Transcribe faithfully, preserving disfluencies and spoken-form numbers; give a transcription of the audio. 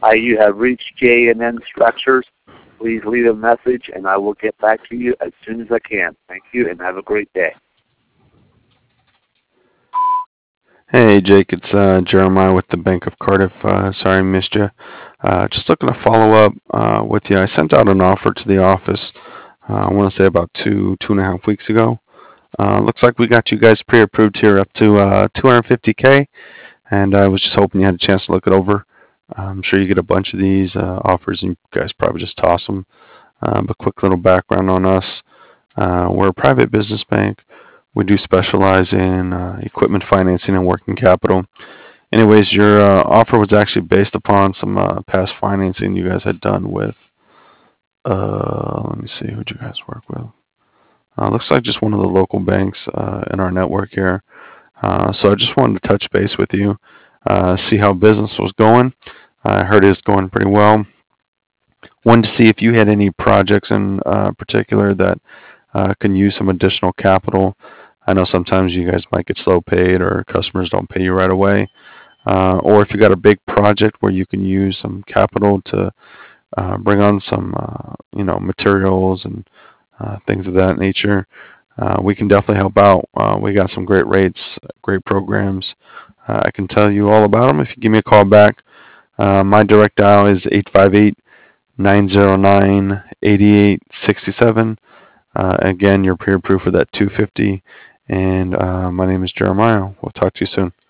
Hi, you have reached J and N Structures. Please leave a message, and I will get back to you as soon as I can. Thank you, and have a great day. Hey, Jake, it's uh, Jeremiah with the Bank of Cardiff. Uh, sorry I missed you. Uh, just looking to follow up uh, with you. I sent out an offer to the office, uh, I want to say about two, two and a half weeks ago. Uh, looks like we got you guys pre-approved here up to uh, two hundred fifty K, and I was just hoping you had a chance to look it over. I'm sure you get a bunch of these uh, offers, and you guys probably just toss them. Uh, but quick little background on us. Uh, we're a private business bank. We do specialize in uh, equipment financing and working capital. Anyways, your uh, offer was actually based upon some uh, past financing you guys had done with, uh, let me see, who'd you guys work with? Uh, looks like just one of the local banks uh, in our network here. Uh, so I just wanted to touch base with you, uh, see how business was going. I heard it's going pretty well. Wanted to see if you had any projects in uh, particular that uh, can use some additional capital. I know sometimes you guys might get slow paid or customers don't pay you right away. Uh, or if you got a big project where you can use some capital to uh, bring on some, uh, you know, materials and uh, things of that nature, uh, we can definitely help out. Uh, we got some great rates, great programs. Uh, I can tell you all about them if you give me a call back. Uh, my direct dial is eight five eight, nine zero nine, eight eight six seven. Uh, again, you're pre-approved for that two hundred fifty. And uh, my name is Jeremiah. We'll talk to you soon.